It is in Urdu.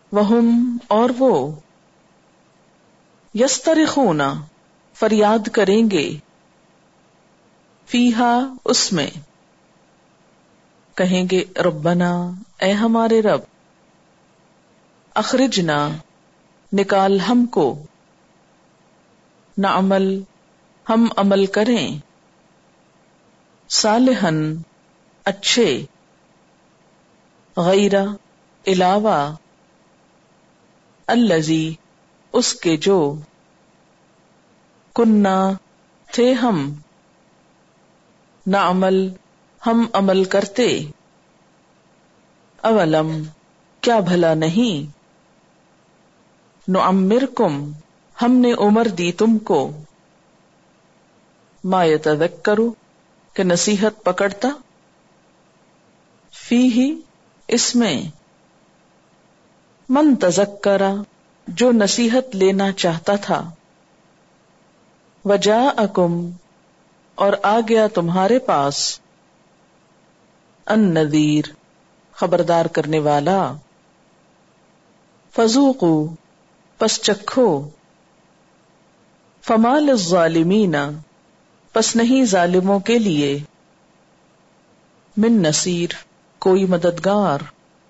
وہم اور وہ یسترخون فریاد کریں گے فیہا اس میں کہیں گے ربنا اے ہمارے رب اخرجنا نکال ہم کو نعمل ہم عمل کریں صالحاً اچھے غیر علاوہ الذی اس کے جو کننا تھے ہم نعمل ہم عمل کرتے اولم کیا بھلا نہیں نعمرکم ہم نے عمر دی تم کو ما یتذکر کہ نصیحت پکڑتا فیہ اس میں من تذکر جو نصیحت لینا چاہتا تھا وجاءکم اور آ گیا تمہارے پاس النذیر خبردار کرنے والا فذوقوا پس چکھو فما للظالمین پس نہیں ظالموں کے لیے من نصیر کوئی مددگار